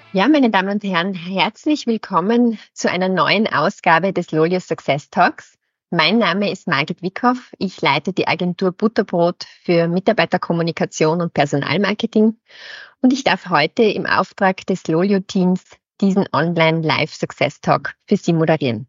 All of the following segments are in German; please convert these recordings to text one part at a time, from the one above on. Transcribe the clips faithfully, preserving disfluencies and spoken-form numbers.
Ja, meine Damen und Herren, herzlich willkommen zu einer neuen Ausgabe des Lolio Success Talks. Mein Name ist Margit Wickhoff. Ich leite die Agentur Butterbrot für Mitarbeiterkommunikation und Personalmarketing und ich darf heute im Auftrag des Lolio-Teams diesen Online-Live-Success-Talk für Sie moderieren.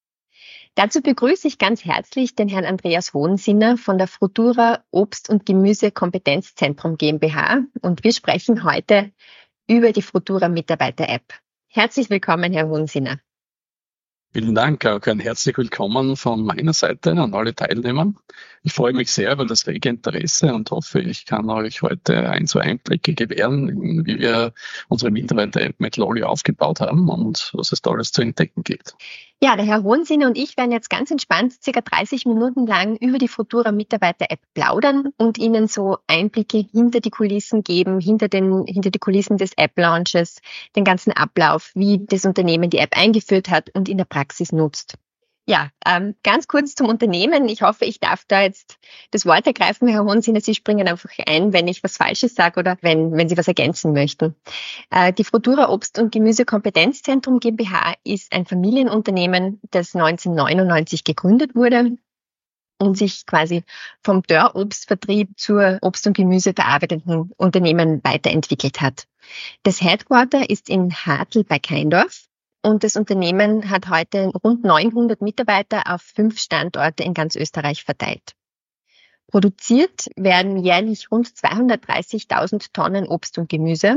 Dazu begrüße ich ganz herzlich den Herrn Andreas Hohensinner von der Frutura Obst- und Gemüse-Kompetenzzentrum GmbH und wir sprechen heute über die Frutura Mitarbeiter-App. Herzlich willkommen, Herr Hohensinner. Vielen Dank, auch ein herzlich willkommen von meiner Seite an alle Teilnehmer. Ich freue mich sehr über das rege Interesse und hoffe, ich kann euch heute ein, zwei Einblicke gewähren, wie wir unsere Mitarbeiter-App mit Lolio aufgebaut haben und was es Tolles zu entdecken gibt. Ja, der Herr Hohensinner und ich werden jetzt ganz entspannt circa dreißig Minuten lang über die Frutura Mitarbeiter-App plaudern und Ihnen so Einblicke hinter die Kulissen geben, hinter den, hinter die Kulissen des App-Launches, den ganzen Ablauf, wie das Unternehmen die App eingeführt hat und in der Praxis nutzt. Ja, ähm, ganz kurz zum Unternehmen. Ich hoffe, ich darf da jetzt das Wort ergreifen, Herr Hohensinner. Sie springen einfach ein, wenn ich was Falsches sage oder wenn, wenn Sie was ergänzen möchten. Äh, die Frutura Obst- und Gemüse-Kompetenzzentrum GmbH ist ein Familienunternehmen, das neunzehnhundertneunundneunzig gegründet wurde und sich quasi vom Dörrobstvertrieb zur Obst- und Gemüse verarbeitenden Unternehmen weiterentwickelt hat. Das Headquarter ist in Hartl bei Keindorf. Und das Unternehmen hat heute rund neunhundert Mitarbeiter auf fünf Standorte in ganz Österreich verteilt. Produziert werden jährlich rund zweihundertdreißigtausend Tonnen Obst und Gemüse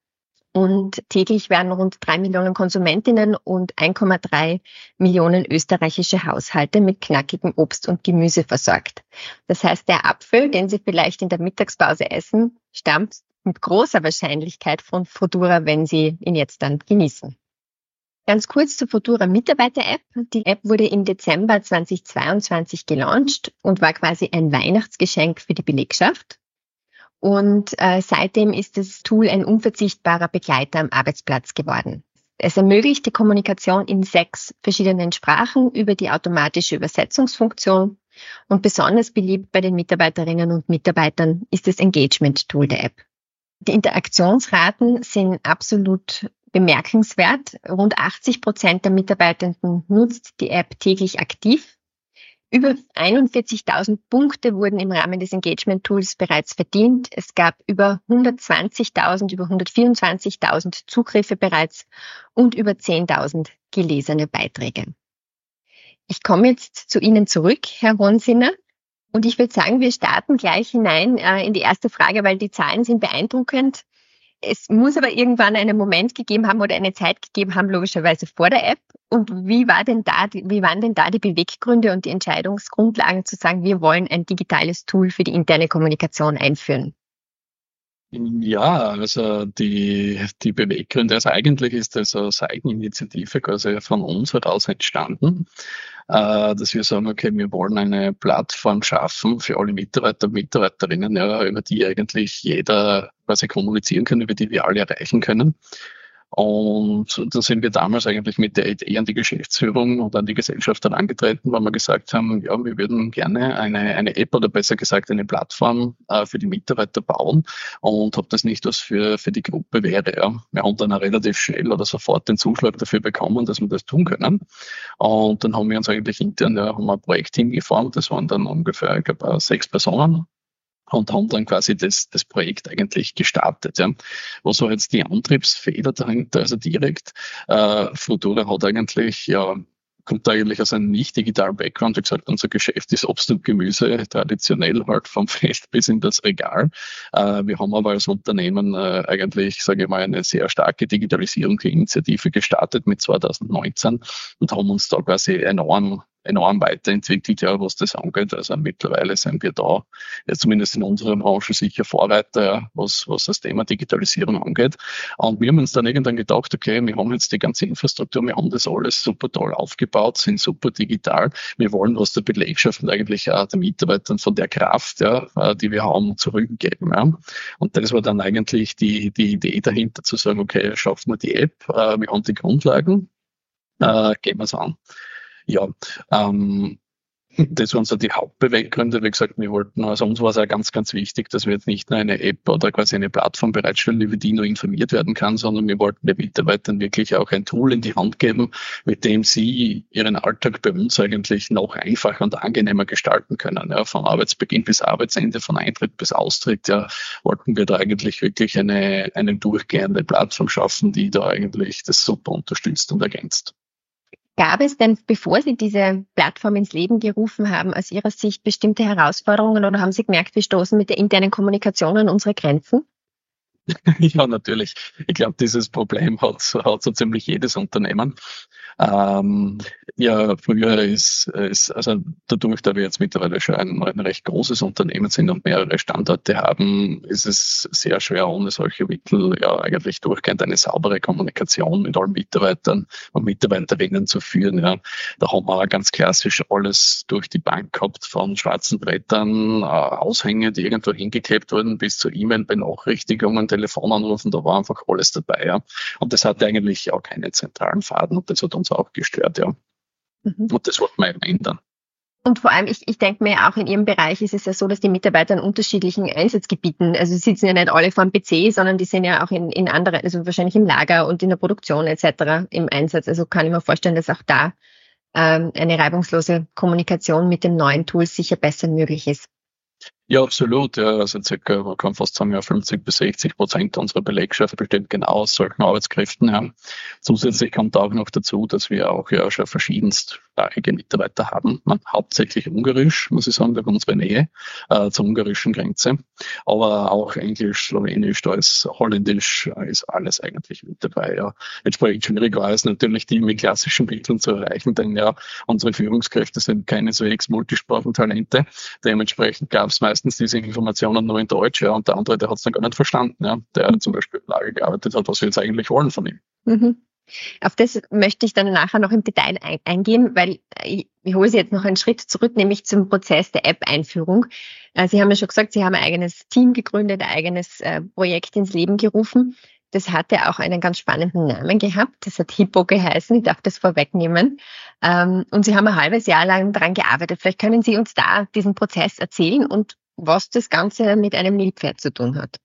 und täglich werden rund drei Millionen Konsumentinnen und eins Komma drei Millionen österreichische Haushalte mit knackigem Obst und Gemüse versorgt. Das heißt, der Apfel, den Sie vielleicht in der Mittagspause essen, stammt mit großer Wahrscheinlichkeit von Frutura, wenn Sie ihn jetzt dann genießen. Ganz kurz zur Frutura Mitarbeiter-App. Die App wurde im Dezember zweitausendzweiundzwanzig gelauncht und war quasi ein Weihnachtsgeschenk für die Belegschaft. Und äh, seitdem ist das Tool ein unverzichtbarer Begleiter am Arbeitsplatz geworden. Es ermöglicht die Kommunikation in sechs verschiedenen Sprachen über die automatische Übersetzungsfunktion. Und besonders beliebt bei den Mitarbeiterinnen und Mitarbeitern ist das Engagement-Tool der App. Die Interaktionsraten sind absolut bemerkenswert. Rund achtzig Prozent der Mitarbeitenden nutzt die App täglich aktiv. Über einundvierzigtausend Punkte wurden im Rahmen des Engagement-Tools bereits verdient. Es gab über hundertzwanzigtausend, über hundertvierundzwanzigtausend Zugriffe bereits und über zehntausend gelesene Beiträge. Ich komme jetzt zu Ihnen zurück, Herr Hohensinner. Und ich würde sagen, wir starten gleich hinein äh, in die erste Frage, weil die Zahlen sind beeindruckend. Es muss aber irgendwann einen Moment gegeben haben oder eine Zeit gegeben haben, logischerweise vor der App. Und wie war denn da, wie waren denn da die Beweggründe und die Entscheidungsgrundlagen zu sagen, wir wollen ein digitales Tool für die interne Kommunikation einführen? Ja, also die, die Beweggründe, also eigentlich ist das als Eigeninitiative quasi von uns heraus entstanden, äh, dass wir sagen, okay, wir wollen eine Plattform schaffen für alle Mitarbeiter und Mitarbeiterinnen, ja, über die eigentlich jeder quasi kommunizieren kann, über die wir alle erreichen können. Und da sind wir damals eigentlich mit der Idee an die Geschäftsführung und an die Gesellschaft herangetreten, weil wir gesagt haben, ja, wir würden gerne eine, eine App oder besser gesagt eine Plattform äh, für die Mitarbeiter bauen und ob das nicht was für, für die Gruppe wäre. Ja. Wir haben dann auch relativ schnell oder sofort den Zuschlag dafür bekommen, dass wir das tun können. Und dann haben wir uns eigentlich intern ja, haben wir ein Projektteam geformt, das waren dann ungefähr, ich glaube, sechs Personen. Und haben dann quasi das, das Projekt eigentlich gestartet. Ja. Was war jetzt die Antriebsfeder dahinter? Also direkt, äh, Frutura hat eigentlich, ja, kommt eigentlich aus einem nicht digitalen Background. Wie gesagt, unser Geschäft ist Obst und Gemüse, traditionell halt vom Feld bis in das Regal. Äh, wir haben aber als Unternehmen äh, eigentlich, sage ich mal, eine sehr starke Digitalisierungsinitiative gestartet mit zweitausendneunzehn und haben uns da quasi enorm enorm weiterentwickelt, ja, was das angeht. Also mittlerweile sind wir da, ja, zumindest in unserer Branche sicher Vorreiter, ja, was, was das Thema Digitalisierung angeht. Und wir haben uns dann irgendwann gedacht, okay, wir haben jetzt die ganze Infrastruktur, wir haben das alles super toll aufgebaut, sind super digital. Wir wollen was der Belegschaft und eigentlich auch den Mitarbeitern von der Kraft, ja, die wir haben, zurückgeben. Ja. Und das war dann eigentlich die, die Idee dahinter, zu sagen, okay, schaffen wir die App, wir haben die Grundlagen, äh, gehen wir es an. Ja, ähm, Das waren so die Hauptbeweggründe. Wie gesagt, wir wollten, also uns war es auch ganz, ganz wichtig, dass wir jetzt nicht nur eine App oder quasi eine Plattform bereitstellen, über die nur informiert werden kann, sondern wir wollten den Mitarbeitern wirklich auch ein Tool in die Hand geben, mit dem sie ihren Alltag bei uns eigentlich noch einfacher und angenehmer gestalten können. Ja, von Arbeitsbeginn bis Arbeitsende, von Eintritt bis Austritt, ja, wollten wir da eigentlich wirklich eine, eine durchgehende Plattform schaffen, die da eigentlich das super unterstützt und ergänzt. Gab es denn, bevor Sie diese Plattform ins Leben gerufen haben, aus Ihrer Sicht bestimmte Herausforderungen oder haben Sie gemerkt, wir stoßen mit der internen Kommunikation an unsere Grenzen? Ja, natürlich. Ich glaube, dieses Problem hat, hat so ziemlich jedes Unternehmen. Ähm, ja, früher ist, ist, also dadurch, da wir jetzt mittlerweile schon ein, ein recht großes Unternehmen sind und mehrere Standorte haben, ist es sehr schwer, ohne solche Mittel ja eigentlich durchgehend eine saubere Kommunikation mit allen Mitarbeitern und Mitarbeiterinnen zu führen. Ja. Da haben wir ganz klassisch alles durch die Bank gehabt, von schwarzen Brettern, äh, Aushänge, die irgendwo hingeklebt wurden, bis zu E-Mail-Benachrichtigungen, Telefonanrufen, da war einfach alles dabei. Ja. Und das hatte eigentlich auch keinen zentralen Faden und das hat uns auch gestört, ja. Mhm. Und das wollten wir eben ändern. Und vor allem, ich, ich denke mir, auch in Ihrem Bereich ist es ja so, dass die Mitarbeiter in unterschiedlichen Einsatzgebieten, also sie sitzen ja nicht alle vor dem P C, sondern die sind ja auch in, in anderen, also wahrscheinlich im Lager und in der Produktion et cetera im Einsatz. Also kann ich mir vorstellen, dass auch da ähm, eine reibungslose Kommunikation mit den neuen Tools sicher besser möglich ist. Ja, absolut. Ja, also circa, man kann fast sagen, ja, fünfzig bis sechzig Prozent unserer Belegschaft besteht genau aus solchen Arbeitskräften. Ja. Zusätzlich kommt auch noch dazu, dass wir auch ja schon verschiedenstsprachige Mitarbeiter haben. Man, hauptsächlich Ungarisch, muss ich sagen, da unsere Nähe äh, zur ungarischen Grenze. Aber auch Englisch, Slowenisch, da ist Holländisch, äh, ist alles eigentlich mit dabei. Ja. Entsprechend schwierig war es natürlich, die mit klassischen Mitteln zu erreichen, denn ja, unsere Führungskräfte sind keine so Ex-Multisprachentalente. Dementsprechend gab es meistens diese Informationen nur in Deutsch, ja, und der andere, der hat es dann gar nicht verstanden, ja, der zum Beispiel im Lager gearbeitet hat, was wir jetzt eigentlich wollen von ihm. Mhm. Auf das möchte ich dann nachher noch im Detail ein- eingehen, weil ich, ich hole Sie jetzt noch einen Schritt zurück, nämlich zum Prozess der App-Einführung. Äh, Sie haben ja schon gesagt, Sie haben ein eigenes Team gegründet, ein eigenes äh, Projekt ins Leben gerufen. Das hatte auch einen ganz spannenden Namen gehabt. Das hat Hippo geheißen. Ich darf das vorwegnehmen. Ähm, und Sie haben ein halbes Jahr lang daran gearbeitet. Vielleicht können Sie uns da diesen Prozess erzählen und was das Ganze mit einem Nilpferd zu tun hat.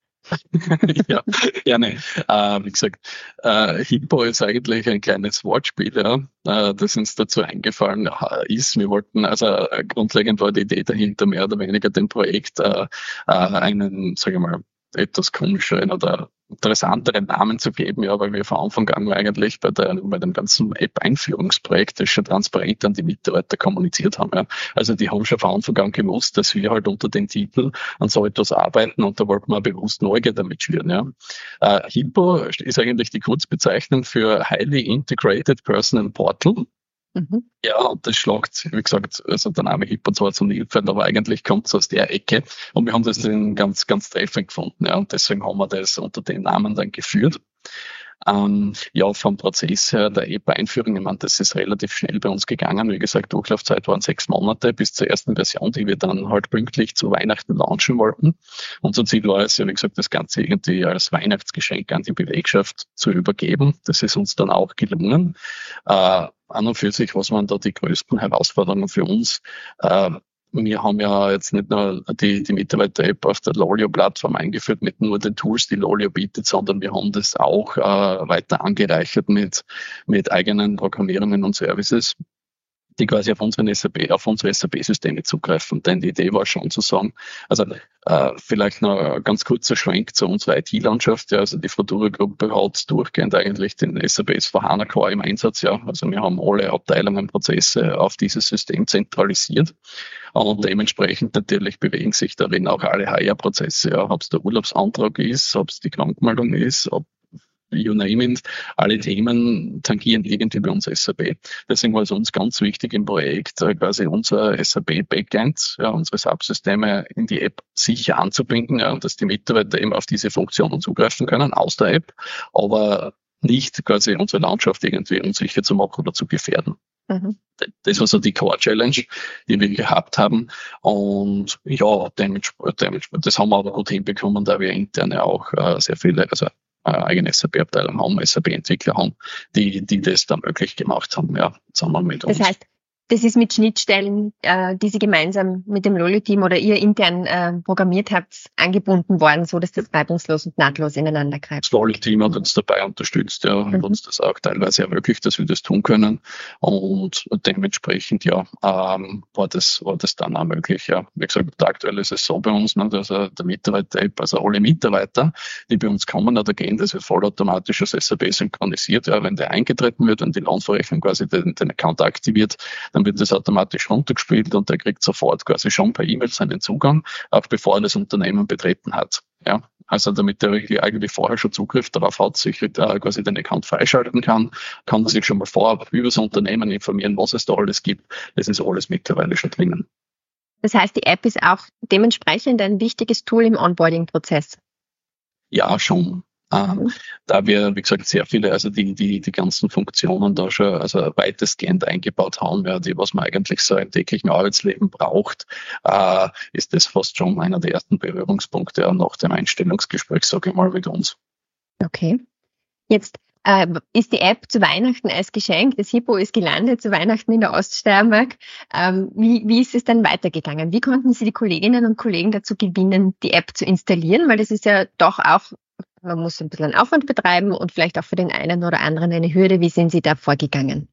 Ja, gerne. Äh, wie gesagt, äh, Hippo ist eigentlich ein kleines Wortspiel, ja, äh, das uns dazu eingefallen äh, ist. Wir wollten, also äh, grundlegend war die Idee dahinter, mehr oder weniger dem Projekt äh, äh, einen, sage ich mal, etwas komischeren oder interessanteren Namen zu geben, ja, weil wir von Anfang an eigentlich bei, der, bei dem ganzen App-Einführungsprojekt das schon transparent an die Mitarbeiter kommuniziert haben. Ja. Also die haben schon von Anfang an gewusst, dass wir halt unter den Titel an so etwas arbeiten und da wollten wir bewusst Neugier damit schüren. Ja. Äh, Hippo ist eigentlich die Kurzbezeichnung für Highly Integrated Personal Portal. Mhm. Ja, und das schlagt, wie gesagt, also der Name Hippo zwar zum Nilpferd, aber eigentlich kommt es aus der Ecke. Und wir haben das dann ganz, ganz treffend gefunden. Ja, und deswegen haben wir das unter den Namen dann geführt. Ähm, ja, vom Prozess her der App-Einführung, ich meine, das ist relativ schnell bei uns gegangen. Wie gesagt, Durchlaufzeit waren sechs Monate bis zur ersten Version, die wir dann halt pünktlich zu Weihnachten launchen wollten. Unser Ziel war es ja, wie gesagt, das Ganze irgendwie als Weihnachtsgeschenk an die Belegschaft zu übergeben. Das ist uns dann auch gelungen. Äh, an und für sich, was waren da die größten Herausforderungen für uns? Äh, Wir haben ja jetzt nicht nur die, die Mitarbeiter-App auf der Lolio-Plattform eingeführt mit nur den Tools, die Lolio bietet, sondern wir haben das auch äh, weiter angereichert mit, mit eigenen Programmierungen und Services, die quasi auf unseren S A P, auf unsere S A P-Systeme zugreifen. Denn die Idee war schon zu sagen, also äh, vielleicht noch ein ganz kurzer Schwenk zu unserer I T-Landschaft. Ja, also die Frodura-Gruppe hat durchgehend eigentlich den S A P S vier HANA Core im Einsatz. Ja, also wir haben alle Abteilungen, Prozesse auf dieses System zentralisiert. Und dementsprechend natürlich bewegen sich darin auch alle H R-Prozesse. Ja, ob es der Urlaubsantrag ist, ob es die Krankmeldung ist, ob you name it, alle Themen tangieren irgendwie bei uns S A P. Deswegen war es uns ganz wichtig im Projekt, quasi unser S A P-Backend, ja, unsere Subsysteme in die App sicher anzubinden, ja, und dass die Mitarbeiter eben auf diese Funktionen zugreifen können aus der App, aber nicht quasi unsere Landschaft irgendwie unsicher zu machen oder zu gefährden. Mhm. Das war so die Core-Challenge, die wir gehabt haben. Und ja, dementsprechend, das haben wir aber gut hinbekommen, da wir intern ja auch äh, sehr viele, also äh, eigene S A P-Abteilung haben, S A P-Entwickler haben, die, die das da möglich gemacht haben, ja, zusammen mit uns. Das heißt, das ist mit Schnittstellen, äh, die Sie gemeinsam mit dem Lolly-Team oder ihr intern äh, programmiert habt, angebunden worden, so dass das reibungslos und nahtlos ineinander greift. Das Lolly-Team hat uns dabei unterstützt, ja, und mhm. uns das auch teilweise ermöglicht, dass wir das tun können. Und dementsprechend, ja, ähm, war das, war das dann auch möglich, ja. Wie gesagt, aktuell ist es so bei uns, ne, also der Mitarbeiter-App, also alle Mitarbeiter, die bei uns kommen oder gehen, das wird vollautomatisch als S A P synchronisiert, ja. Wenn der eingetreten wird und die Lohnverrechnung quasi den, den Account aktiviert, dann wird das automatisch runtergespielt und der kriegt sofort quasi schon per E-Mail seinen Zugang, auch bevor er das Unternehmen betreten hat. Ja, also damit er eigentlich vorher schon Zugriff darauf hat, sich äh, quasi den Account freischalten kann, kann er sich schon mal vorab über das Unternehmen informieren, was es da alles gibt. Das ist alles mittlerweile schon drinnen. Das heißt, die App ist auch dementsprechend ein wichtiges Tool im Onboarding-Prozess. Ja, schon. Mhm. Uh, da wir, wie gesagt, sehr viele, also die, die, die ganzen Funktionen da schon, also weitestgehend eingebaut haben, ja, die, was man eigentlich so im täglichen Arbeitsleben braucht, uh, ist das fast schon einer der ersten Berührungspunkte ja, nach dem Einstellungsgespräch, sage ich mal, mit uns. Okay. Jetzt äh, ist die App zu Weihnachten als Geschenk. Das Hippo ist gelandet zu Weihnachten in der Oststeiermark. Ähm, wie, wie ist es dann weitergegangen? Wie konnten Sie die Kolleginnen und Kollegen dazu gewinnen, die App zu installieren? Weil das ist ja doch auch, man muss ein bisschen einen Aufwand betreiben und vielleicht auch für den einen oder anderen eine Hürde. Wie sind Sie da vorgegangen?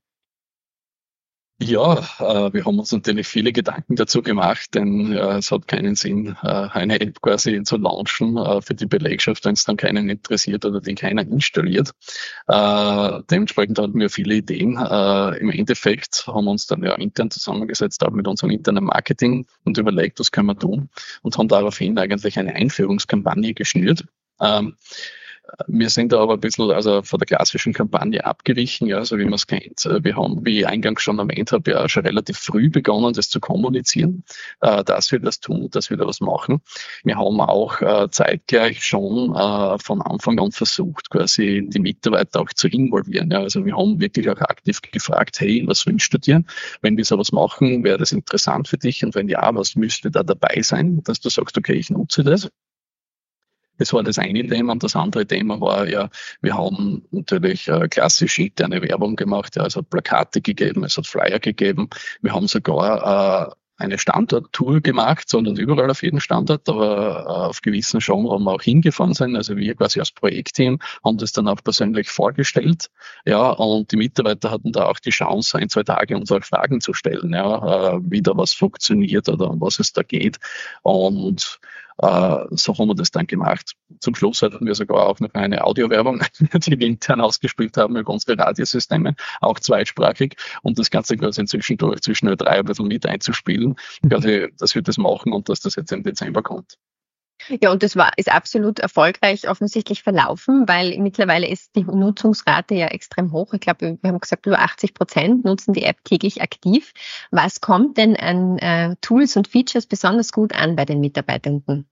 Ja, äh, wir haben uns natürlich viele Gedanken dazu gemacht, denn äh, es hat keinen Sinn, äh, eine App quasi zu launchen äh, für die Belegschaft, wenn es dann keinen interessiert oder die keiner installiert. Äh, dementsprechend hatten wir viele Ideen. Äh, Im Endeffekt haben wir uns dann ja intern zusammengesetzt, auch mit unserem internen Marketing und überlegt, was können wir tun und haben daraufhin eigentlich eine Einführungskampagne geschnürt. Ähm, Wir sind da aber ein bisschen also von der klassischen Kampagne abgewichen, ja, so wie man es kennt. Wir haben, wie ich eingangs schon erwähnt habe, ja schon relativ früh begonnen, das zu kommunizieren, äh, dass wir das tun, dass wir da was machen. Wir haben auch äh, zeitgleich schon äh, von Anfang an versucht, quasi die Mitarbeiter auch zu involvieren. Ja. Also wir haben wirklich auch aktiv gefragt, hey, was wünschst du dir? Wenn wir sowas machen, wäre das interessant für dich? Und wenn ja, was müsste da dabei sein, dass du sagst, okay, ich nutze das? Das war das eine Thema und das andere Thema war ja, wir haben natürlich äh, klassisch interne Werbung gemacht, ja, es hat Plakate gegeben, es hat Flyer gegeben, wir haben sogar äh, eine Standorttour gemacht, sondern überall auf jeden Standort, aber äh, auf gewissen schon, wo wir auch hingefahren sind, also wir quasi als Projektteam haben das dann auch persönlich vorgestellt, ja, und die Mitarbeiter hatten da auch die Chance, ein, zwei Tage uns auch Fragen zu stellen, ja, äh, wie da was funktioniert oder um was es da geht und Uh, so haben wir das dann gemacht. Zum Schluss hatten wir sogar auch noch eine Audiowerbung, die wir intern ausgespielt haben über unsere Radiosysteme, auch zweisprachig, um das Ganze quasi inzwischen durch zwischen Ö drei ein bisschen mit einzuspielen, quasi, dass wir das machen und dass das jetzt im Dezember kommt. Ja, und das war, ist absolut erfolgreich offensichtlich verlaufen, weil mittlerweile ist die Nutzungsrate ja extrem hoch. Ich glaube, wir haben gesagt, über achtzig Prozent nutzen die App täglich aktiv. Was kommt denn an äh, Tools und Features besonders gut an bei den Mitarbeitenden?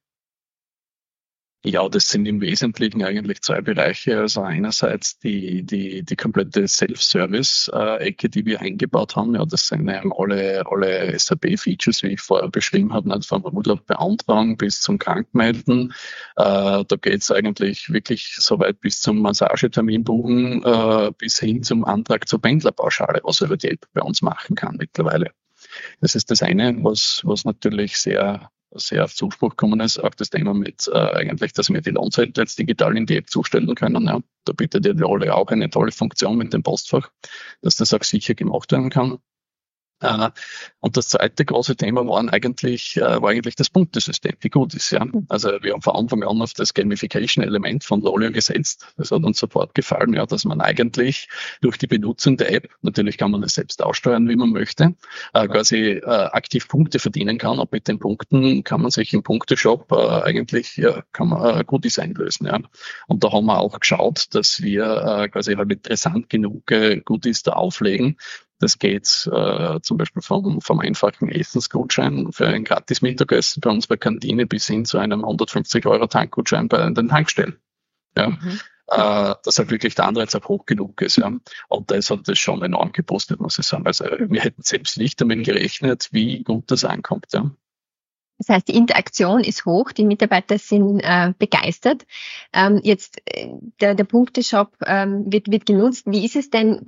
Ja, das sind im Wesentlichen eigentlich zwei Bereiche. Also einerseits die, die, die komplette Self-Service-Ecke, die wir eingebaut haben. Ja, das sind eben alle, alle S A P-Features, wie ich vorher beschrieben habe, nicht vom Urlaubbeantragung bis zum Krankmelden. Äh, da geht's eigentlich wirklich so weit bis zum Massagetermin buchen, äh, bis hin zum Antrag zur Pendlerpauschale, was über die App bei uns machen kann mittlerweile. Das ist das eine, was, was natürlich sehr sehr auf Zuspruch gekommen ist, auch das Thema mit äh, eigentlich, dass wir die Lohnzettel jetzt digital in die App zustellen können. Ja. Da bietet ja die Rolle auch eine tolle Funktion mit dem Postfach, dass das auch sicher gemacht werden kann. Uh, und das zweite große Thema waren eigentlich, uh, war eigentlich das Punktesystem, wie gut ist, ja. Also wir haben von Anfang an auf das Gamification-Element von Lolly gesetzt. Das hat uns sofort gefallen, ja, dass man eigentlich durch die Benutzung der App, natürlich kann man es selbst aussteuern, wie man möchte, uh, quasi uh, aktiv Punkte verdienen kann. Und mit den Punkten kann man sich im Punkteshop uh, eigentlich, ja, kann man uh, Goodies einlösen, ja. Und da haben wir auch geschaut, dass wir uh, quasi halt interessant genug uh, Goodies da auflegen. Das geht äh, zum Beispiel vom, vom einfachen Essensgutschein für ein gratis Mittagessen bei unserer Kantine bis hin zu einem hundertfünfzig Euro Tankgutschein bei den Tankstellen. Ja. Mhm. Äh, dass halt wirklich der Anreiz auch hoch genug ist. Ja. Und das hat das schon enorm gepostet, muss ich sagen. Also wir hätten selbst nicht damit gerechnet, wie gut das ankommt. Ja. Das heißt, die Interaktion ist hoch, die Mitarbeiter sind äh, begeistert. Ähm, jetzt äh, der, der Punkteshop ähm, wird, wird genutzt. Wie ist es denn?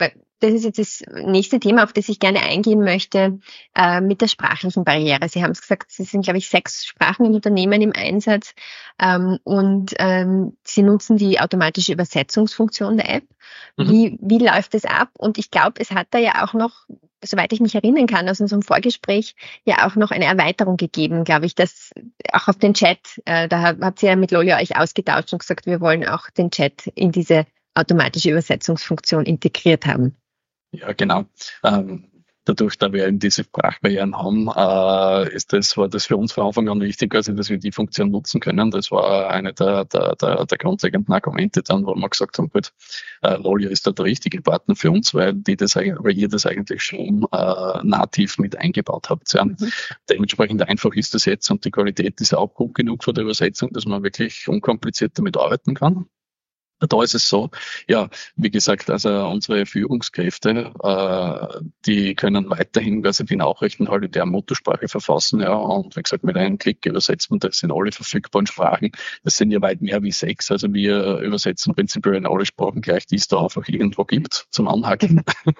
das ist jetzt das nächste Thema, auf das ich gerne eingehen möchte, äh, mit der sprachlichen Barriere. Sie haben es gesagt, es sind, glaube ich, sechs Sprachen im Unternehmen im Einsatz, ähm, und ähm, Sie nutzen die automatische Übersetzungsfunktion der App. Mhm. Wie, wie läuft das ab? Und ich glaube, es hat da ja auch noch, soweit ich mich erinnern kann, aus unserem Vorgespräch, ja auch noch eine Erweiterung gegeben, glaube ich, dass auch auf den Chat, äh, da habt ihr ja mit Lolio euch ausgetauscht und gesagt, wir wollen auch den Chat in diese automatische Übersetzungsfunktion integriert haben. Ja, genau. Ähm, dadurch, da wir eben diese Sprachbarrieren haben, äh, ist das, war das für uns von Anfang an wichtig, also dass wir die Funktion nutzen können. Das war eine der, der, der, der grundlegenden Argumente dann, wo wir gesagt haben, gut, äh, Lolio ist da der richtige Partner für uns, weil die das, weil ihr das eigentlich schon äh, nativ mit eingebaut habt. Ja. Mhm. Dementsprechend einfach ist das jetzt und die Qualität ist auch gut genug für die Übersetzung, dass man wirklich unkompliziert damit arbeiten kann. Da ist es so, ja, wie gesagt, also unsere Führungskräfte, äh, die können weiterhin quasi die Nachrichten halt in der Muttersprache verfassen, ja, und wie gesagt, mit einem Klick übersetzt man das in alle verfügbaren Sprachen. Das sind ja weit mehr wie sechs, also wir übersetzen prinzipiell in alle Sprachen gleich, die es da einfach irgendwo gibt, zum Anhaken.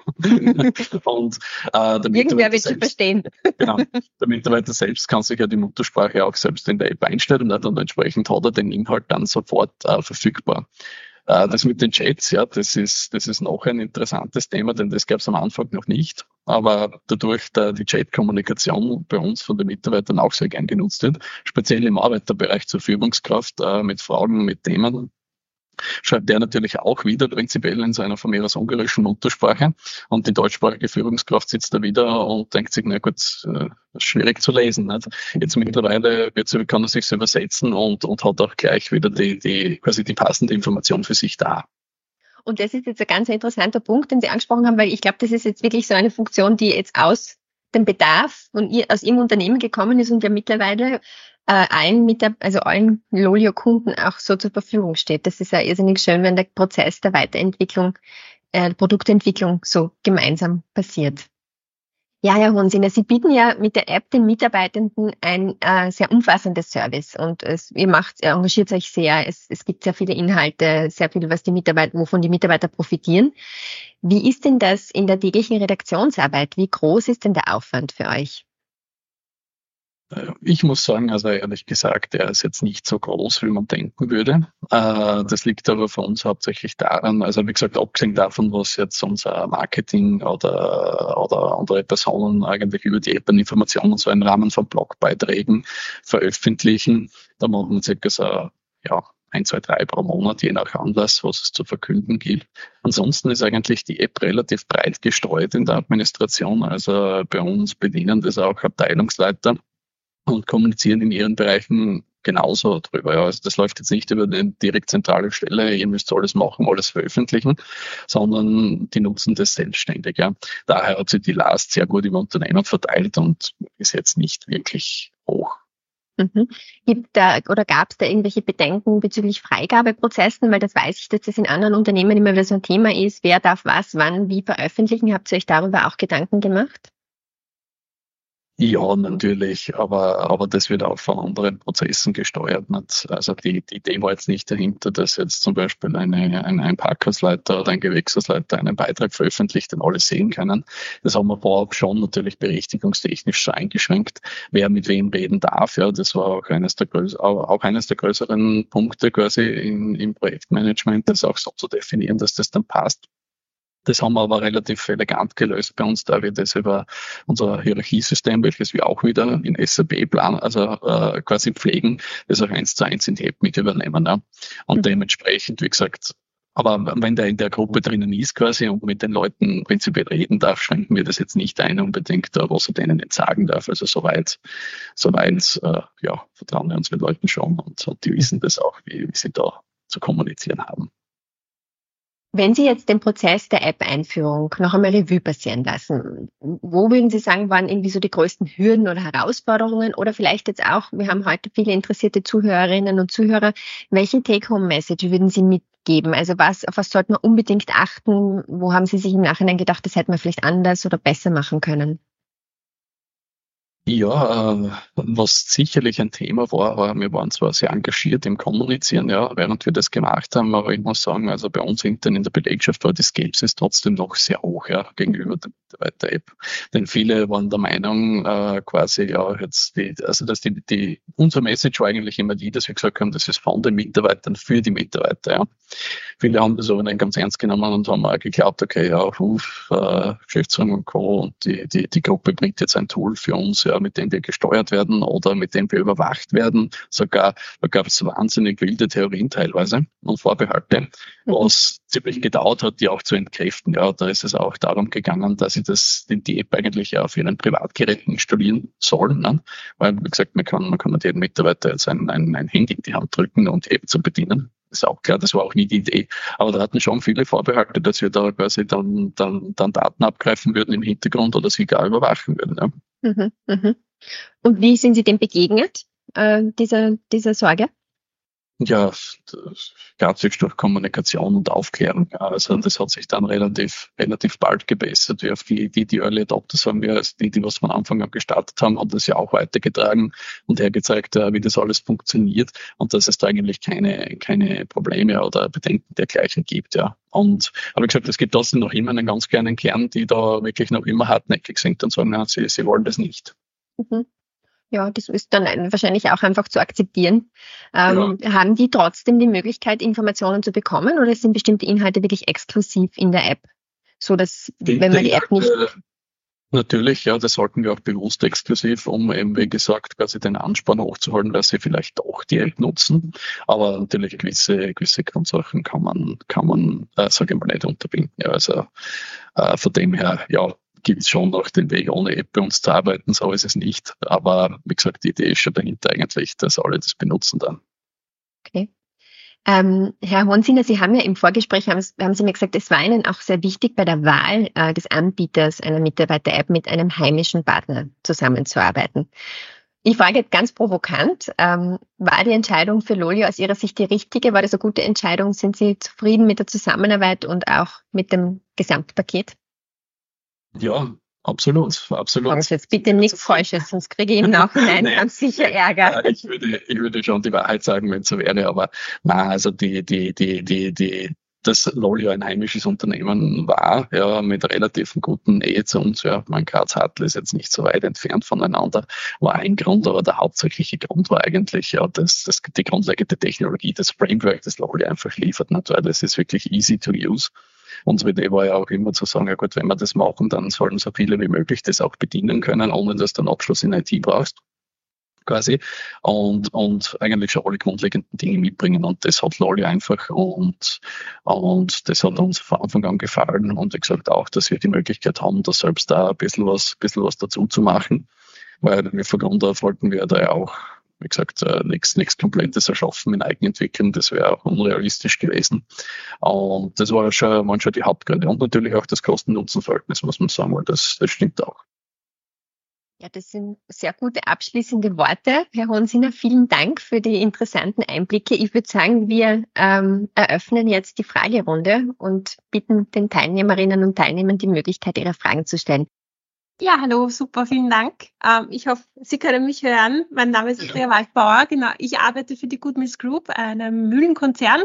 Und äh, der Irgendwer wird schon verstehen. Genau, der Mitarbeiter selbst kann sich ja die Muttersprache auch selbst in der App einstellen und dann entsprechend hat er den Inhalt dann sofort äh, verfügbar. Das mit den Chats, ja, das ist, das ist noch ein interessantes Thema, denn das gab es am Anfang noch nicht. Aber dadurch, da die Chat-Kommunikation bei uns von den Mitarbeitern auch sehr gern genutzt wird, speziell im Arbeiterbereich zur Führungskraft, äh, mit Fragen, mit Themen, schreibt der natürlich auch wieder prinzipiell in seiner von mir aus ungarischen Muttersprache. Und die deutschsprachige Führungskraft sitzt da wieder und denkt sich, na gut, äh, schwierig zu lesen. Nicht? Jetzt mittlerweile wird sie, kann er sich übersetzen und, und hat auch gleich wieder die, die, quasi die passende Information für sich da. Und das ist jetzt ein ganz interessanter Punkt, den Sie angesprochen haben, weil ich glaube, das ist jetzt wirklich so eine Funktion, die jetzt aus dem Bedarf von ihr, aus Ihrem Unternehmen gekommen ist und ja mittlerweile äh, allen mit der, also allen Lolio-Kunden auch so zur Verfügung steht. Das ist ja irrsinnig schön, wenn der Prozess der Weiterentwicklung, äh, Produktentwicklung so gemeinsam passiert. Ja, Herr Honsiner, Sie bieten ja mit der App den Mitarbeitenden ein äh, sehr umfassendes Service und es, ihr macht, ihr engagiert euch sehr. Es, es gibt sehr viele Inhalte, sehr viel, was die Mitarbeiter, wovon die Mitarbeiter profitieren. Wie ist denn das in der täglichen Redaktionsarbeit? Wie groß ist denn der Aufwand für euch? Ich muss sagen, also ehrlich gesagt, er ist jetzt nicht so groß, wie man denken würde. Das liegt aber für uns hauptsächlich daran, also wie gesagt, abgesehen davon, was jetzt unser Marketing oder, oder andere Personen eigentlich über die App Informationen so im Rahmen von Blogbeiträgen veröffentlichen, da machen wir circa so, ja, ein, zwei, drei pro Monat, je nach Anlass, was es zu verkünden gibt. Ansonsten ist eigentlich die App relativ breit gestreut in der Administration. Also bei uns bedienen das auch Abteilungsleiter und kommunizieren in ihren Bereichen genauso drüber. Ja, also das läuft jetzt nicht über eine direkt zentrale Stelle, ihr müsst alles machen, alles veröffentlichen, sondern die nutzen das selbstständig. Ja. Daher hat sich die Last sehr gut im Unternehmen verteilt und ist jetzt nicht wirklich hoch. Mhm. Gibt da oder gab es da irgendwelche Bedenken bezüglich Freigabeprozessen? Weil das weiß ich, dass das in anderen Unternehmen immer wieder so ein Thema ist. Wer darf was, wann, wie veröffentlichen? Habt ihr euch darüber auch Gedanken gemacht? Ja, natürlich, aber, aber das wird auch von anderen Prozessen gesteuert. Nicht? Also die, die Idee war jetzt nicht dahinter, dass jetzt zum Beispiel eine, ein, ein Parkhausleiter oder ein Gewächshausleiter einen Beitrag veröffentlicht, den alle sehen können. Das haben wir vorab schon natürlich berechtigungstechnisch so eingeschränkt, wer mit wem reden darf. Ja, das war auch eines der, größ- auch eines der größeren Punkte quasi in, im Projektmanagement, das auch so zu definieren, dass das dann passt. Das haben wir aber relativ elegant gelöst bei uns, da wir das über unser Hierarchiesystem, welches wir auch wieder in S A P planen, also äh, quasi pflegen, das auch eins zu eins in die App mit übernehmen. Ja. Und mhm. dementsprechend, wie gesagt, aber wenn der in der Gruppe drinnen ist quasi und mit den Leuten prinzipiell reden darf, schränken wir das jetzt nicht ein unbedingt, was er denen nicht sagen darf. Also soweit, soweit, äh, ja, vertrauen wir unseren Leuten schon und, und die wissen das auch, wie, wie sie da zu kommunizieren haben. Wenn Sie jetzt den Prozess der App-Einführung noch einmal Revue passieren lassen, wo würden Sie sagen, waren irgendwie so die größten Hürden oder Herausforderungen oder vielleicht jetzt auch, wir haben heute viele interessierte Zuhörerinnen und Zuhörer, welche Take-Home-Message würden Sie mitgeben? Also was, auf was sollte man unbedingt achten? Wo haben Sie sich im Nachhinein gedacht, das hätte man vielleicht anders oder besser machen können? Ja, äh, was sicherlich ein Thema war, war, wir waren zwar sehr engagiert im Kommunizieren, ja, während wir das gemacht haben, aber ich muss sagen, also bei uns intern in der Belegschaft war die Skepsis trotzdem noch sehr hoch, ja, gegenüber der Mitarbeiter-App. Denn viele waren der Meinung, äh, quasi, ja, jetzt die, also dass die, die, unser Message war eigentlich immer die, dass wir gesagt haben, das ist von den Mitarbeitern für die Mitarbeiter, ja. Viele haben das aber nicht ganz ernst genommen und haben auch geglaubt, okay, ja, Ruf, äh, Geschäftsführung und Co. und die, die, die Gruppe bringt jetzt ein Tool für uns, ja, mit dem wir gesteuert werden oder mit dem wir überwacht werden. Sogar, da gab es wahnsinnig wilde Theorien teilweise und Vorbehalte, was ziemlich gedauert hat, die auch zu entkräften. Ja, da ist es auch darum gegangen, dass sie das, die App eigentlich ja auf ihren Privatgeräten installieren sollen, ne? Weil, wie gesagt, man kann, man kann mit jedem Mitarbeiter jetzt ein, ein, ein Handy in die Hand drücken und die App zu bedienen. Ist auch klar, das war auch nie die Idee. Aber da hatten schon viele Vorbehalte, dass wir da quasi dann, dann, dann Daten abgreifen würden im Hintergrund oder sie gar überwachen würden. Ja. Mhm, mhm. Und wie sind Sie dem begegnet, äh, dieser, dieser Sorge? Ja, das gab sich durch Kommunikation und Aufklärung. Also das hat sich dann relativ relativ bald gebessert. Wir auf die, die, die Early Adopters haben wir, also die, die was von Anfang an gestartet haben, haben das ja auch weitergetragen und hergezeigt, wie das alles funktioniert und dass es da eigentlich keine keine Probleme oder Bedenken dergleichen gibt. Ja. Und aber wie gesagt, es gibt trotzdem noch immer einen ganz kleinen Kern, die da wirklich noch immer hartnäckig sind und sagen, na, sie, sie wollen das nicht. Mhm. Ja, das ist dann wahrscheinlich auch einfach zu akzeptieren. Ähm, ja. Haben die trotzdem die Möglichkeit, Informationen zu bekommen oder sind bestimmte Inhalte wirklich exklusiv in der App? So dass, die, wenn man die App nicht... Äh, natürlich, ja, das sollten wir auch bewusst exklusiv, um eben, wie gesagt, quasi den Ansporn hochzuholen, dass sie vielleicht auch die App nutzen. Aber natürlich gewisse, gewisse Grundsachen kann man, kann man, äh, sage ich mal, nicht unterbinden. Ja, also, äh, von dem her, ja, gibt es schon noch den Weg, ohne App bei uns zu arbeiten, so ist es nicht. Aber wie gesagt, die Idee ist schon dahinter eigentlich, dass alle das benutzen dann. Okay. Ähm, Herr Honsiner, Sie haben ja im Vorgespräch, haben, haben Sie mir gesagt, es war Ihnen auch sehr wichtig, bei der Wahl äh, des Anbieters einer Mitarbeiter-App mit einem heimischen Partner zusammenzuarbeiten. Ich frage jetzt ganz provokant, ähm, war die Entscheidung für Lolio aus Ihrer Sicht die richtige? War das eine gute Entscheidung? Sind Sie zufrieden mit der Zusammenarbeit und auch mit dem Gesamtpaket? Ja, absolut, absolut. Sagen Sie jetzt bitte nichts Falsches, sonst kriege ich im Nachhinein ganz sicher Ärger. Ich würde, ich würde schon die Wahrheit sagen, wenn es so wäre, aber na, also die, die, die, die, die, dass Lolio ein heimisches Unternehmen war, ja, mit relativ guten Nähe zu uns, ja, mein Graz-Hartl ist jetzt nicht so weit entfernt voneinander, war ein Grund, aber der hauptsächliche Grund war eigentlich, ja, dass, dass die grundlegende Technologie, das Framework, das Lolio einfach liefert, nicht, weil das ist wirklich easy to use. Unsere Idee war ja auch immer zu sagen, ja gut, wenn wir das machen, dann sollen so viele wie möglich das auch bedienen können, ohne dass du einen Abschluss in I T brauchst, quasi. Und, und eigentlich schon alle grundlegenden Dinge mitbringen. Und das hat Lolli einfach und, und das hat uns von Anfang an gefallen. Und wie gesagt auch, dass wir die Möglichkeit haben, da selbst da ein bisschen was, bisschen was dazu zu machen. Weil wir von Grund auf wollten wir da ja auch, wie gesagt, äh, nichts nichts Komplettes erschaffen in Eigenentwicklung, das wäre auch unrealistisch gewesen. Und das war schon, waren schon die Hauptgründe. Und natürlich auch das Kosten-Nutzen-Verhältnis, muss man sagen, weil das, das stimmt auch. Ja, das sind sehr gute abschließende Worte. Herr Honsiner, vielen Dank für die interessanten Einblicke. Ich würde sagen, wir ähm, eröffnen jetzt die Fragerunde und bitten den Teilnehmerinnen und Teilnehmern die Möglichkeit, ihre Fragen zu stellen. Ja, hallo, super, vielen Dank. Ähm, ich hoffe, Sie können mich hören. Mein Name ist Andrea Waldbauer. Genau, ich arbeite für die Good Mills Group, einem Mühlenkonzern,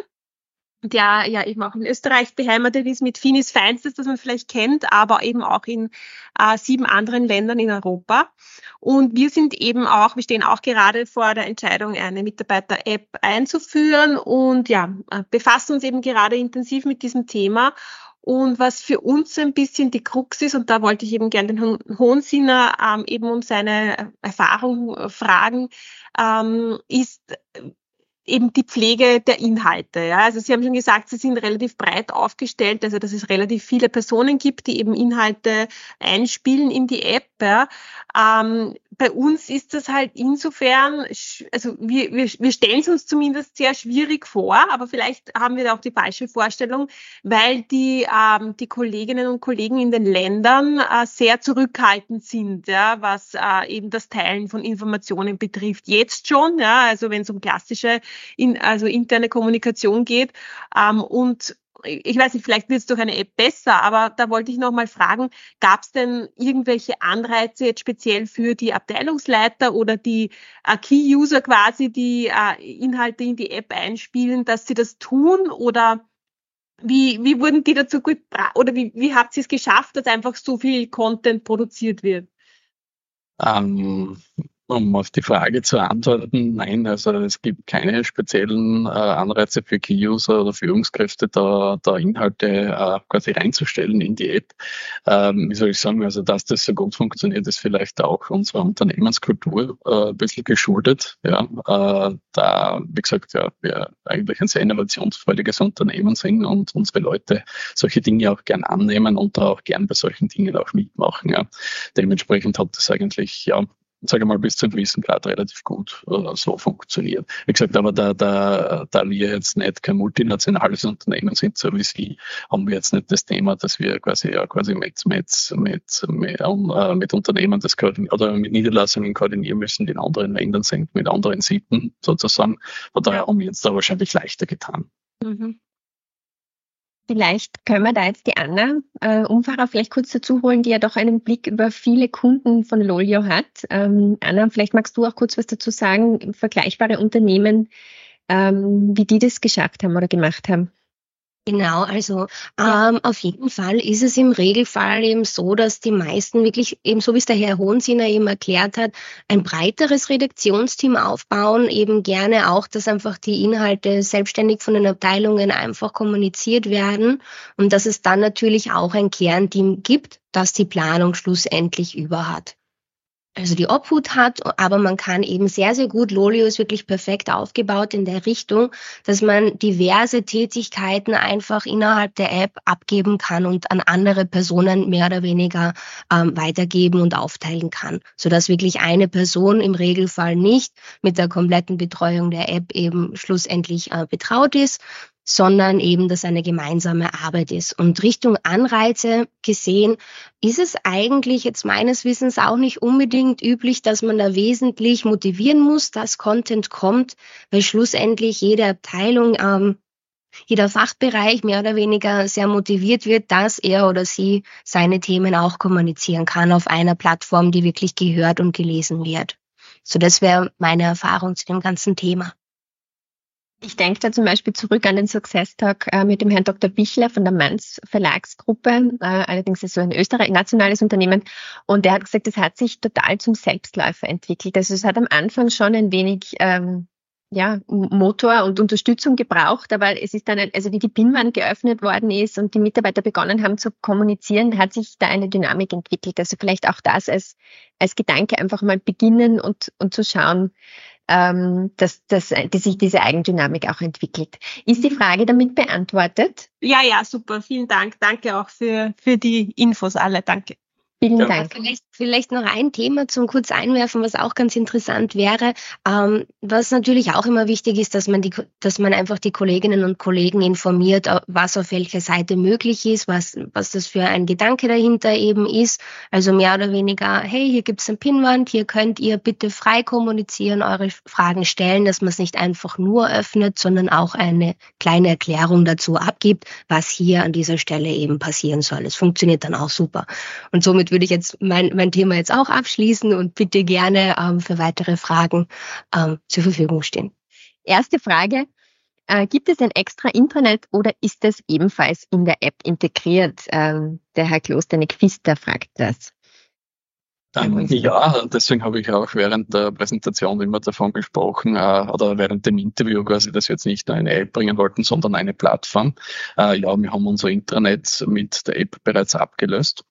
der ja eben auch in Österreich beheimatet ist mit Finis Feinstes, das man vielleicht kennt, aber eben auch in äh, sieben anderen Ländern in Europa. Und wir sind eben auch, wir stehen auch gerade vor der Entscheidung, eine Mitarbeiter-App einzuführen und ja, befassen uns eben gerade intensiv mit diesem Thema. Und was für uns ein bisschen die Krux ist, und da wollte ich eben gerne den Honsiner ähm, eben um seine Erfahrung fragen, ähm, ist eben die Pflege der Inhalte. Ja. Also Sie haben schon gesagt, Sie sind relativ breit aufgestellt, also dass es relativ viele Personen gibt, die eben Inhalte einspielen in die App. Ja. Ähm, bei uns ist das halt insofern, also wir, wir, wir stellen es uns zumindest sehr schwierig vor, aber vielleicht haben wir da auch die falsche Vorstellung, weil die, ähm, die Kolleginnen und Kollegen in den Ländern äh, sehr zurückhaltend sind, ja, was äh, eben das Teilen von Informationen betrifft. Jetzt schon, ja, also wenn es um klassische in, also interne Kommunikation geht. Ähm, und ich weiß nicht, vielleicht wird es durch eine App besser, aber da wollte ich noch mal fragen, gab es denn irgendwelche Anreize jetzt speziell für die Abteilungsleiter oder die äh, Key-User quasi, die äh, Inhalte in die App einspielen, dass sie das tun, oder wie, wie wurden die dazu gebra- oder wie, wie habt ihr es geschafft, dass einfach so viel Content produziert wird? Ähm, um auf die Frage zu antworten, nein, also es gibt keine speziellen äh, Anreize für Key-User oder Führungskräfte, da, da Inhalte äh, quasi reinzustellen in die App. Ähm, wie soll ich sagen, also dass das so gut funktioniert, ist vielleicht auch unserer Unternehmenskultur äh, ein bisschen geschuldet. Ja, äh, da, wie gesagt, ja, wir eigentlich ein sehr innovationsfreudiges Unternehmen sind und unsere Leute solche Dinge auch gern annehmen und da auch gern bei solchen Dingen auch mitmachen. Ja. Dementsprechend hat das eigentlich, ja, sage mal, bis zu einem gewissen Grad relativ gut äh, so funktioniert. Wie gesagt, aber da, da, da wir jetzt nicht kein multinationales Unternehmen sind, so wie Sie, haben wir jetzt nicht das Thema, dass wir quasi ja quasi mit mit mit mit, äh, mit Unternehmen das koordinieren oder mit Niederlassungen koordinieren müssen, die in anderen Ländern sind, mit anderen Sitten sozusagen. Von daher haben wir jetzt da wahrscheinlich leichter getan. Mhm. Vielleicht können wir da jetzt die Anna äh, Umfahrer vielleicht kurz dazu holen, die ja doch einen Blick über viele Kunden von Lolio hat. Ähm, Anna, vielleicht magst du auch kurz was dazu sagen, vergleichbare Unternehmen, ähm, wie die das geschafft haben oder gemacht haben. Genau, also ähm, auf jeden Fall ist es im Regelfall eben so, dass die meisten wirklich, eben so wie es der Herr Hohensiner eben erklärt hat, ein breiteres Redaktionsteam aufbauen, eben gerne auch, dass einfach die Inhalte selbstständig von den Abteilungen einfach kommuniziert werden und dass es dann natürlich auch ein Kernteam gibt, das die Planung schlussendlich über hat. Also die Obhut hat, aber man kann eben sehr, sehr gut, Lolio ist wirklich perfekt aufgebaut in der Richtung, dass man diverse Tätigkeiten einfach innerhalb der App abgeben kann und an andere Personen mehr oder weniger ähm, weitergeben und aufteilen kann, sodass wirklich eine Person im Regelfall nicht mit der kompletten Betreuung der App eben schlussendlich äh, betraut ist, sondern eben, dass eine gemeinsame Arbeit ist. Und Richtung Anreize gesehen, ist es eigentlich jetzt meines Wissens auch nicht unbedingt üblich, dass man da wesentlich motivieren muss, dass Content kommt, weil schlussendlich jede Abteilung, ähm, jeder Fachbereich mehr oder weniger sehr motiviert wird, dass er oder sie seine Themen auch kommunizieren kann auf einer Plattform, die wirklich gehört und gelesen wird. So, das wäre meine Erfahrung zu dem ganzen Thema. Ich denke da zum Beispiel zurück an den Success Talk äh, mit dem Herrn Doktor Bichler von der Manns Verlagsgruppe. Äh, allerdings ist so ein Österreich nationales Unternehmen. Und der hat gesagt, das hat sich total zum Selbstläufer entwickelt. Also es hat am Anfang schon ein wenig ähm, ja, Motor und Unterstützung gebraucht, aber es ist dann, also wie die Pinnwand geöffnet worden ist und die Mitarbeiter begonnen haben zu kommunizieren, hat sich da eine Dynamik entwickelt. Also vielleicht auch das als, als Gedanke einfach mal beginnen und, und zu schauen, Ähm, dass, dass, dass sich diese Eigendynamik auch entwickelt. Ist die Frage damit beantwortet? Ja, ja, super. Vielen Dank. Danke auch für, für die Infos alle. Danke. Vielen Ja. Dank. Vielleicht, vielleicht noch ein Thema zum kurz einwerfen, was auch ganz interessant wäre. Ähm, was natürlich auch immer wichtig ist, dass man die, dass man einfach die Kolleginnen und Kollegen informiert, was auf welcher Seite möglich ist, was, was das für ein Gedanke dahinter eben ist. Also mehr oder weniger, hey, hier gibt's eine Pinnwand, hier könnt ihr bitte frei kommunizieren, eure Fragen stellen, dass man es nicht einfach nur öffnet, sondern auch eine kleine Erklärung dazu abgibt, was hier an dieser Stelle eben passieren soll. Es funktioniert dann auch super. Und somit würde ich jetzt mein, mein Thema jetzt auch abschließen und bitte gerne ähm, für weitere Fragen ähm, zur Verfügung stehen. Erste Frage. Äh, gibt es ein extra Intranet oder ist das ebenfalls in der App integriert? Ähm, der Herr Klosterneck-Pfister fragt das. Ähm, ja, deswegen habe ich auch während der Präsentation immer davon gesprochen, äh, oder während dem Interview quasi, dass wir jetzt nicht nur eine App bringen wollten, sondern eine Plattform. Äh, ja, wir haben unser Intranet mit der App bereits abgelöst.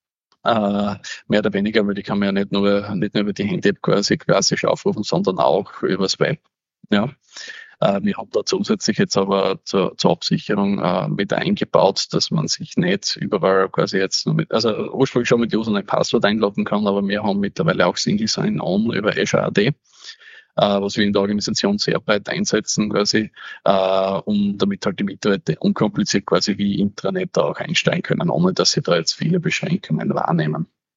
Äh, mehr oder weniger, weil die kann man ja nicht nur, nicht nur über die Handy-App quasi klassisch aufrufen, sondern auch übers Web. Ja. Äh, wir haben da zusätzlich jetzt aber zur, zur Absicherung äh, mit eingebaut, dass man sich nicht überall quasi jetzt nur mit, also ursprünglich schon mit Username und Passwort einloggen kann, aber wir haben mittlerweile auch Single Sign-On über Azure A D, was wir in der Organisation sehr breit einsetzen, quasi, äh, um damit halt die Mitarbeiter unkompliziert quasi wie Intranet da auch einsteigen können, ohne dass sie da jetzt viele Beschränkungen wahrnehmen.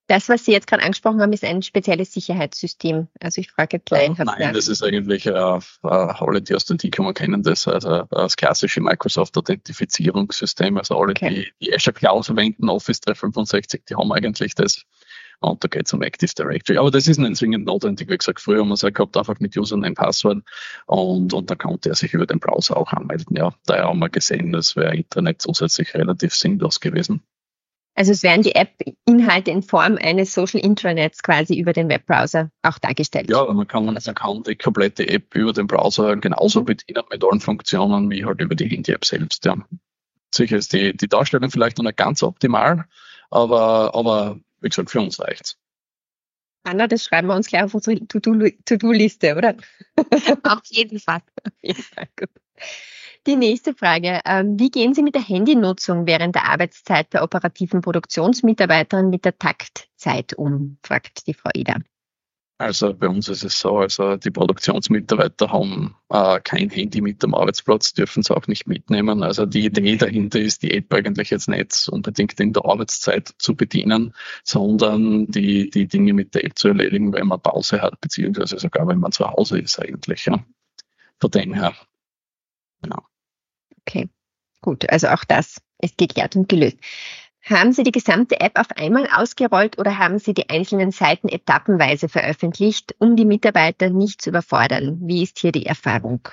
Das, was Sie jetzt gerade angesprochen haben, ist ein spezielles Sicherheitssystem. Also ich frage klein. Äh, nein, das ist eigentlich, äh, äh, alle, die aus der T C O M kennen das, also das klassische Microsoft-Authentifizierungssystem. Also alle, Okay. die, die Azure Cloud verwenden, Office dreihundertfünfundsechzig, die haben eigentlich das. Und da geht es um Active Directory. Aber das ist nicht zwingend notwendig. Wie gesagt, früher haben wir es halt gehabt, einfach mit Username, Passwort. Und, und da konnte er sich über den Browser auch anmelden. Ja, daher haben wir gesehen, das wäre Internet zusätzlich relativ sinnlos gewesen. Also es werden die App-Inhalte in Form eines Social Intranets quasi über den Webbrowser auch dargestellt. Ja, man kann, man kann die komplette App über den Browser genauso mhm. bedienen mit allen Funktionen wie halt über die Handy-App selbst. Ja. Sicher ist die, die Darstellung vielleicht noch nicht ganz optimal, aber, aber wie gesagt, für uns reicht's. Anna, das schreiben wir uns gleich auf unsere To-Do-Liste, oder? Auf jeden Fall. Auf jeden Fall, gut. Die nächste Frage. Wie gehen Sie mit der Handynutzung während der Arbeitszeit der operativen Produktionsmitarbeiterin mit der Taktzeit um, fragt die Frau Eder. Also bei uns ist es so, also die Produktionsmitarbeiter haben äh, kein Handy mit am Arbeitsplatz, dürfen es auch nicht mitnehmen. Also die Idee dahinter ist, die App eigentlich jetzt nicht unbedingt in der Arbeitszeit zu bedienen, sondern die, die Dinge mit der App zu erledigen, wenn man Pause hat, beziehungsweise sogar wenn man zu Hause ist eigentlich. Ja. Von dem her. Genau. Okay, gut. Also auch das ist geklärt und gelöst. Haben Sie die gesamte App auf einmal ausgerollt oder haben Sie die einzelnen Seiten etappenweise veröffentlicht, um die Mitarbeiter nicht zu überfordern? Wie ist hier die Erfahrung?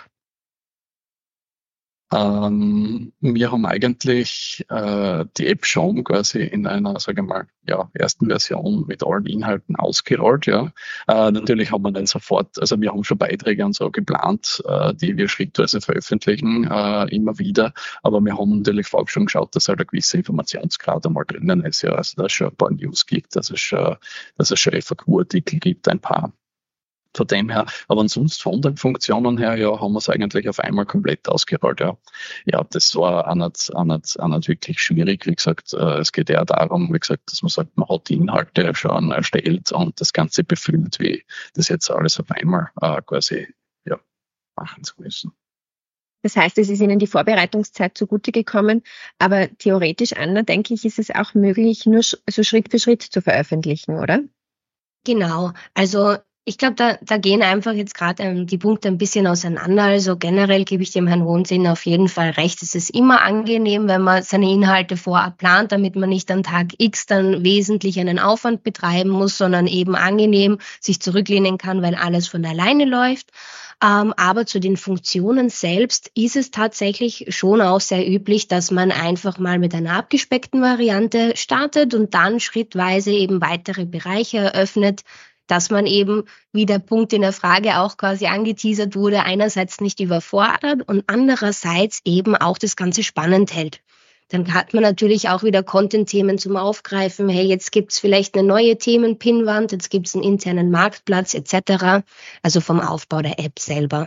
Ähm, wir haben eigentlich äh, die App schon quasi in einer, sage ich mal, ja, ersten Version mit allen Inhalten ausgerollt. Ja. Äh, natürlich haben wir dann sofort, also wir haben schon Beiträge und so geplant, äh, die wir schrittweise veröffentlichen, äh, immer wieder. Aber wir haben natürlich vorab schon geschaut, dass halt eine gewisse Informationsgrad einmal drinnen ist. Ja. Also dass es schon ein paar News gibt, dass es schon, dass es schon F A Q-Artikel gibt, ein paar. Von dem her, aber ansonsten von den Funktionen her, ja, haben wir es eigentlich auf einmal komplett ausgerollt, ja. Ja, das war auch nicht, auch nicht, auch nicht wirklich schwierig, wie gesagt, äh, es geht eher darum, wie gesagt, dass man sagt, man hat die Inhalte schon erstellt und das Ganze befüllt, wie das jetzt alles auf einmal äh, quasi, ja, machen zu müssen. Das heißt, es ist Ihnen die Vorbereitungszeit zugute gekommen, aber theoretisch, Anna, denke ich, ist es auch möglich, nur sch- so Schritt für Schritt zu veröffentlichen, oder? Genau, also ich glaube, da, da gehen einfach jetzt gerade ähm, die Punkte ein bisschen auseinander. Also generell gebe ich dem Herrn Hohensinn auf jeden Fall recht. Es ist immer angenehm, wenn man seine Inhalte vorab plant, damit man nicht an Tag X dann wesentlich einen Aufwand betreiben muss, sondern eben angenehm sich zurücklehnen kann, weil alles von alleine läuft. Ähm, aber zu den Funktionen selbst ist es tatsächlich schon auch sehr üblich, dass man einfach mal mit einer abgespeckten Variante startet und dann schrittweise eben weitere Bereiche eröffnet, dass man eben, wie der Punkt in der Frage auch quasi angeteasert wurde, einerseits nicht überfordert und andererseits eben auch das Ganze spannend hält. Dann hat man natürlich auch wieder Content-Themen zum Aufgreifen. Hey, jetzt gibt's vielleicht eine neue Themen-Pinnwand, jetzt gibt's einen internen Marktplatz et cetera. Also vom Aufbau der App selber.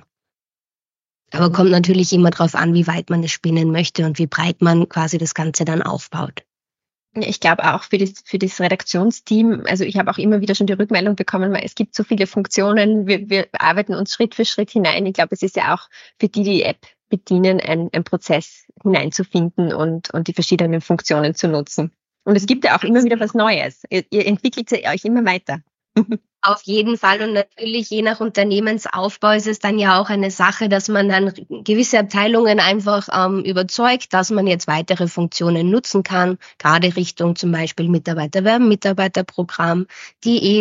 Aber kommt natürlich immer darauf an, wie weit man es spinnen möchte und wie breit man quasi das Ganze dann aufbaut. Ich glaube auch für das, für das Redaktionsteam, also ich habe auch immer wieder schon die Rückmeldung bekommen, weil es gibt so viele Funktionen, wir, wir arbeiten uns Schritt für Schritt hinein. Ich glaube, es ist ja auch für die, die App bedienen, ein, ein Prozess hineinzufinden und, und die verschiedenen Funktionen zu nutzen. Und es gibt ja auch immer wieder was Neues. Ihr, ihr entwickelt euch immer weiter. Auf jeden Fall und natürlich je nach Unternehmensaufbau ist es dann ja auch eine Sache, dass man dann gewisse Abteilungen einfach ähm, überzeugt, dass man jetzt weitere Funktionen nutzen kann, gerade Richtung zum Beispiel Mitarbeiterwerben, Mitarbeiterprogramm, die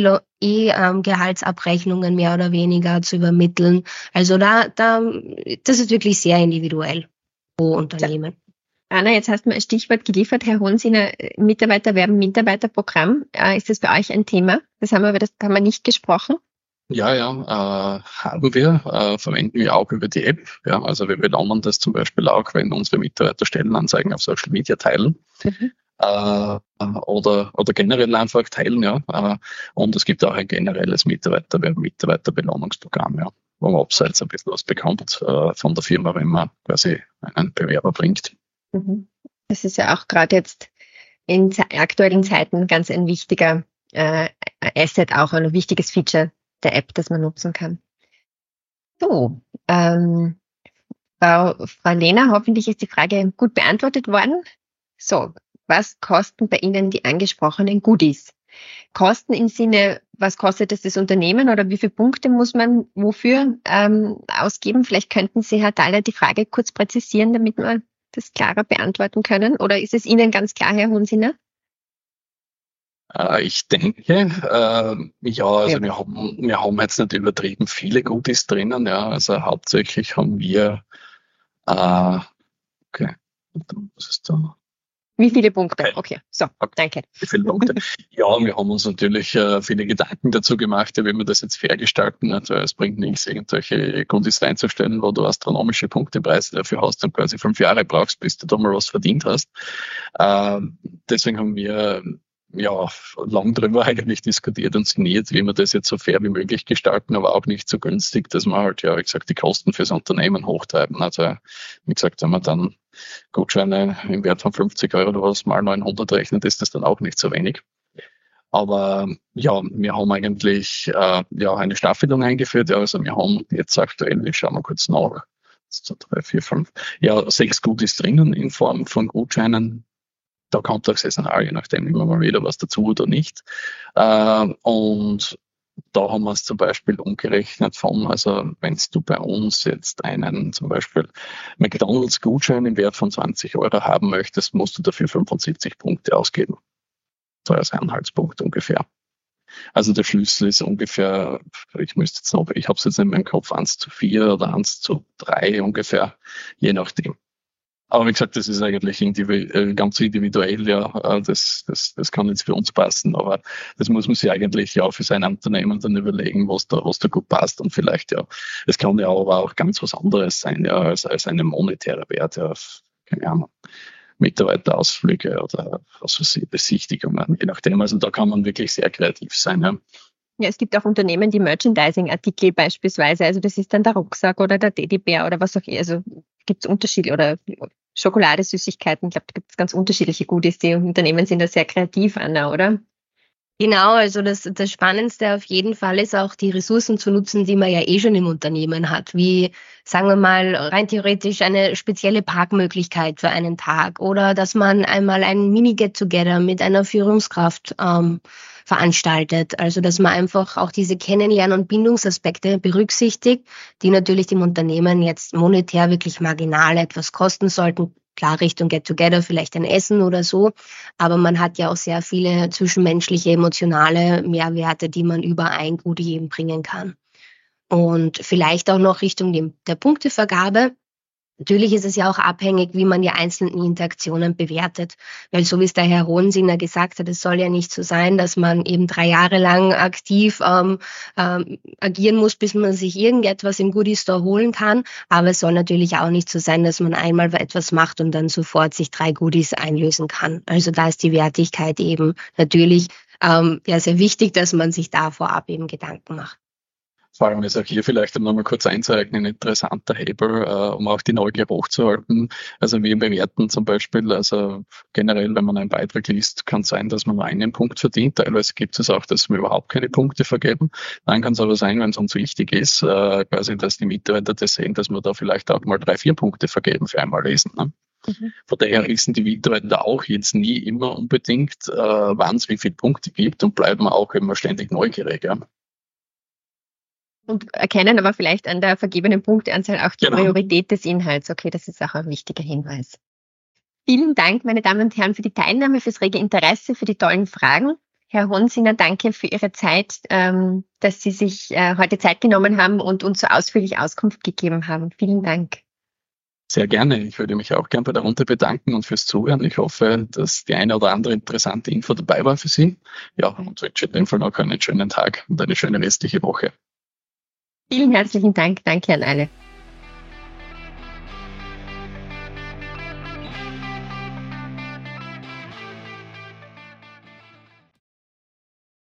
E-Gehaltsabrechnungen mehr oder weniger zu übermitteln. Also da, da, das ist wirklich sehr individuell pro Unternehmen. Ja. Anna, jetzt hast du mir ein Stichwort geliefert, Herr Hohensiner, Mitarbeiterwerben, Mitarbeiterprogramm. Äh, ist das bei euch ein Thema? Das haben wir, über das haben wir nicht gesprochen. Ja, ja, äh, haben wir, äh, verwenden wir auch über die App. Ja, also wir belohnen das zum Beispiel auch, wenn unsere Mitarbeiter Stellenanzeigen auf Social Media teilen. Mhm. Äh, oder, oder generell einfach teilen, ja. Äh, und es gibt auch ein generelles Mitarbeiterwerben, Mitarbeiterbelohnungsprogramm, ja, wo man abseits ein bisschen was bekommt äh, von der Firma, wenn man quasi einen Bewerber bringt. Das ist ja auch gerade jetzt in aktuellen Zeiten ganz ein wichtiger äh, Asset, auch ein wichtiges Feature der App, das man nutzen kann. So, ähm, Frau, Frau Lehner, hoffentlich ist die Frage gut beantwortet worden. So, was kosten bei Ihnen die angesprochenen Goodies? Kosten im Sinne, was kostet es das Unternehmen oder wie viele Punkte muss man wofür ähm, ausgeben? Vielleicht könnten Sie, Herr Thaler, die Frage kurz präzisieren, damit wir das klarer beantworten können. Oder ist es Ihnen ganz klar, Herr Hunsiner? Äh, ich denke, äh, ja, also ja. Wir, haben, wir haben jetzt nicht übertrieben viele Goodies drinnen. Ja, also hauptsächlich haben wir, äh, okay, was ist da? Wie viele Punkte? Okay, okay. So, okay. Danke. Wie viele Punkte? Ja, wir haben uns natürlich äh, viele Gedanken dazu gemacht, wie wir das jetzt fair gestalten. Also es bringt nichts, irgendwelche Goodies reinzustellen, wo du astronomische Punktepreise dafür hast und quasi fünf Jahre brauchst, bis du da mal was verdient hast. Äh, deswegen haben wir ja lang drüber eigentlich diskutiert und sinniert, wie wir das jetzt so fair wie möglich gestalten, aber auch nicht so günstig, dass wir halt, ja, wie gesagt, die Kosten fürs Unternehmen hochtreiben. Also, wie gesagt, wenn man dann Gutscheine im Wert von fünfzig Euro oder was mal neunhundert rechnet, ist das dann auch nicht so wenig. Aber ja, wir haben eigentlich äh, ja eine Staffelung eingeführt. Ja, also wir haben jetzt aktuell, ich schaue mal kurz nach, zwei, drei, vier, fünf, ja, sechs Goodies drinnen in Form von Gutscheinen. Da kommt auch saisonal, je nachdem immer mal wieder was dazu oder nicht. Äh, und da haben wir es zum Beispiel umgerechnet von, also wenn du bei uns jetzt einen zum Beispiel McDonalds-Gutschein im Wert von zwanzig Euro haben möchtest, musst du dafür fünfundsiebzig Punkte ausgeben. So als Anhaltspunkt ungefähr. Also der Schlüssel ist ungefähr, ich müsste jetzt noch, ich habe es jetzt in meinem Kopf, eins zu vier oder eins zu drei ungefähr, je nachdem. Aber wie gesagt, das ist eigentlich individuell, ganz individuell, ja, das, das, das kann jetzt für uns passen, aber das muss man sich eigentlich ja für sein Unternehmen dann überlegen, was da, was da gut passt und vielleicht, ja, es kann ja aber auch ganz was anderes sein, ja, als, als eine monetäre Wert, ja, keine Ahnung, Mitarbeiterausflüge oder was weiß ich, Besichtigungen, je nachdem, also da kann man wirklich sehr kreativ sein, ja. Ja, es gibt auch Unternehmen, die Merchandising-Artikel beispielsweise, also das ist dann der Rucksack oder der Teddybär oder was auch immer, also gibt es Unterschiede oder Schokolade, Süßigkeiten, ich glaube, da gibt es ganz unterschiedliche Goodies, die Unternehmen sind da sehr kreativ, Anna, oder? Genau, also das, das Spannendste auf jeden Fall ist auch, die Ressourcen zu nutzen, die man ja eh schon im Unternehmen hat, wie, sagen wir mal, rein theoretisch eine spezielle Parkmöglichkeit für einen Tag oder dass man einmal ein Mini-Get-Together mit einer Führungskraft ähm, veranstaltet. Also dass man einfach auch diese Kennenlern- und Bindungsaspekte berücksichtigt, die natürlich dem Unternehmen jetzt monetär wirklich marginal etwas kosten sollten. Klar, Richtung Get-Together, vielleicht ein Essen oder so. Aber man hat ja auch sehr viele zwischenmenschliche, emotionale Mehrwerte, die man über ein Goodie eben bringen kann. Und vielleicht auch noch Richtung dem, der Punktevergabe. Natürlich ist es ja auch abhängig, wie man die einzelnen Interaktionen bewertet. Weil so wie es der Herr Hohensiner gesagt hat, es soll ja nicht so sein, dass man eben drei Jahre lang aktiv ähm, ähm, agieren muss, bis man sich irgendetwas im Goodie Store holen kann. Aber es soll natürlich auch nicht so sein, dass man einmal etwas macht und dann sofort sich drei Goodies einlösen kann. Also da ist die Wertigkeit eben natürlich ähm, ja sehr wichtig, dass man sich da vorab eben Gedanken macht. Vor allem ist auch hier vielleicht, um nochmal kurz einzuhalten, ein interessanter Hebel, äh, um auch die Neugier hochzuhalten. Also wir bewerten zum Beispiel, also generell, wenn man einen Beitrag liest, kann es sein, dass man nur einen Punkt verdient. Teilweise gibt es auch, dass wir überhaupt keine Punkte vergeben. Dann kann es aber sein, wenn es uns wichtig ist, äh, quasi, dass die Mitarbeiter das sehen, dass wir da vielleicht auch mal drei, vier Punkte vergeben für einmal lesen. Ne? Mhm. Von daher wissen die Mitarbeiter auch jetzt nie immer unbedingt, äh, wann es wie viele Punkte gibt und bleiben auch immer ständig neugierig. Ja? Und erkennen aber vielleicht an der vergebenen Punkteanzahl auch die genau. Priorität des Inhalts. Okay, das ist auch ein wichtiger Hinweis. Vielen Dank, meine Damen und Herren, für die Teilnahme, fürs rege Interesse, für die tollen Fragen. Herr Hohensiner, danke für Ihre Zeit, ähm, dass Sie sich äh, heute Zeit genommen haben und uns so ausführlich Auskunft gegeben haben. Vielen Dank. Sehr gerne. Ich würde mich auch gern bei der Runde bedanken und fürs Zuhören. Ich hoffe, dass die eine oder andere interessante Info dabei war für Sie. Ja, und wünsche in dem Fall noch einen schönen Tag und eine schöne restliche Woche. Vielen herzlichen Dank. Danke an alle.